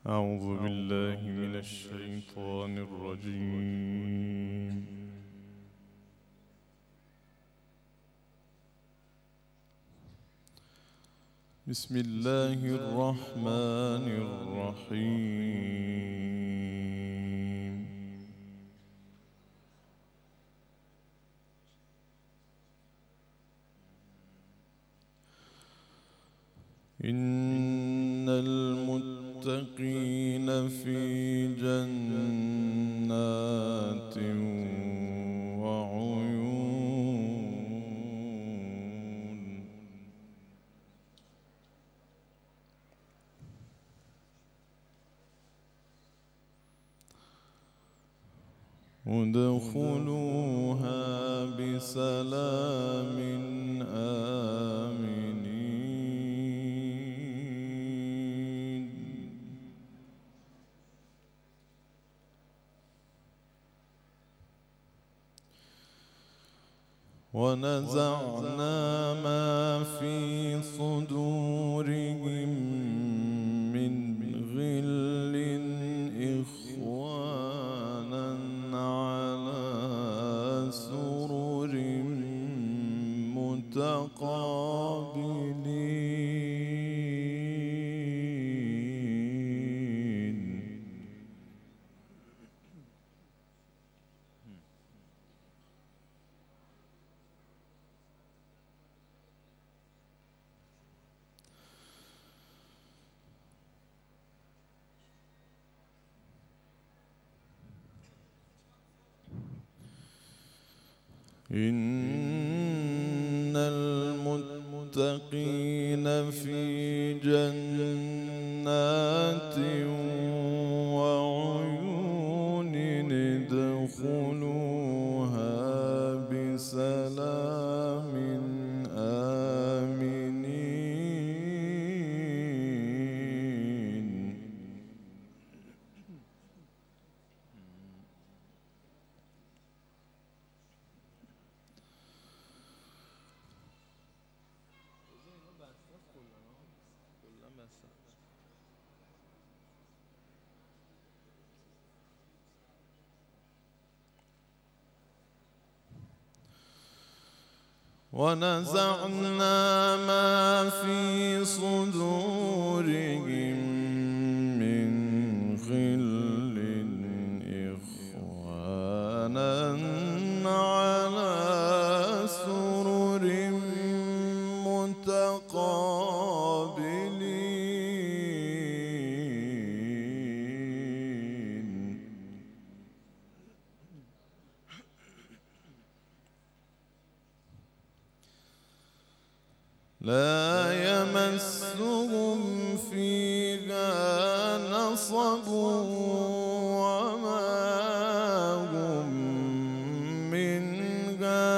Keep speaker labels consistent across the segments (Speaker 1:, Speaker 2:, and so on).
Speaker 1: أعوذ بالله من الشيطان الرجيم. بسم الله الرحمن الرحيم. إن المتقين في جنات وعيون ادخلوها بسلام آمنين. ونزعنا ما في صدورهم من غل إخوانا على سرر متقابلين. إن المتقين في جنات وعيون ادخلوها بسلام آمنين. ونزعنا ما في صدورهم من غل إخوانا على سرر متقابلين. لا يمسهم فيها نصب وما هم منها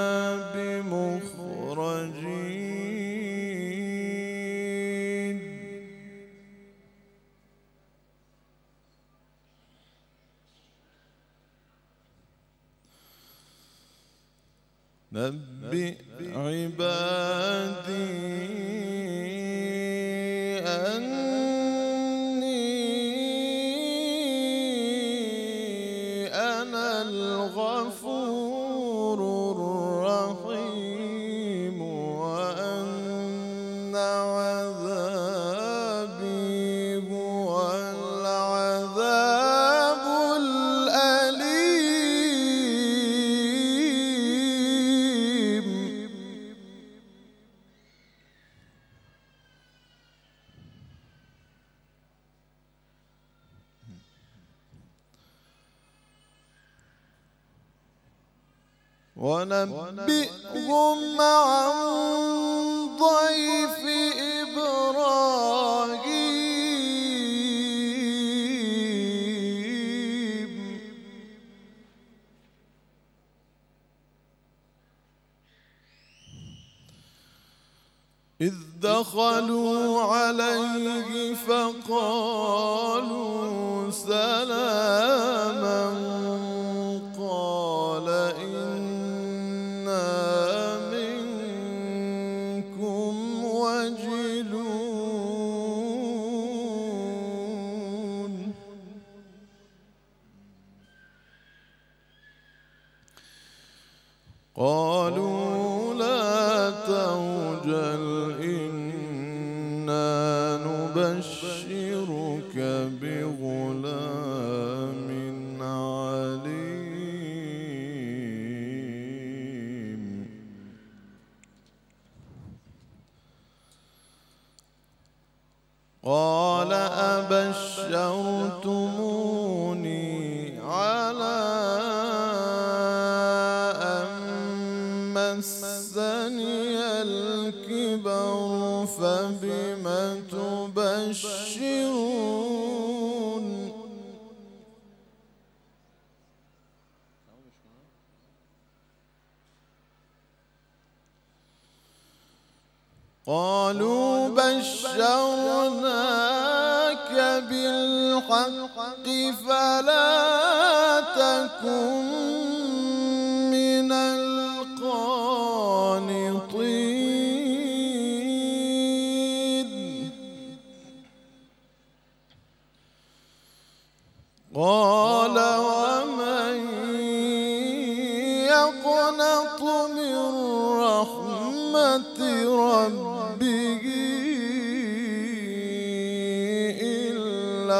Speaker 1: بمخرجين. نبئ عبادي أني أنا الغفور الرحيم وأن عذابي هو العذاب الأليم. ونبئهم عن ضيف إبراهيم. إذ دخلوا عليه فقالوا سلاما قال إنا منكم وجلون. قالوا لا توجل إنا نبشرك بغلام عليم قال أبشرتموني على أن مسني الكبر فبم تبشرون قالوا بشرناك بالحق فلا تكن من القانطين قال ومن يقنط من رحمة ربه إلا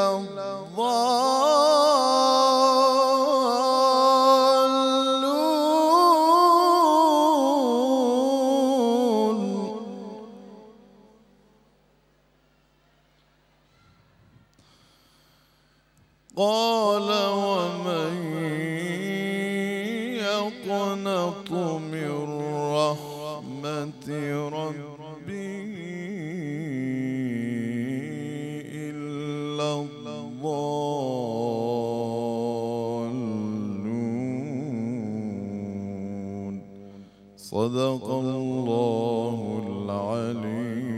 Speaker 1: الضالون قال ومن يقنط من رحمة ربه إلا الضالون صدق الله العليم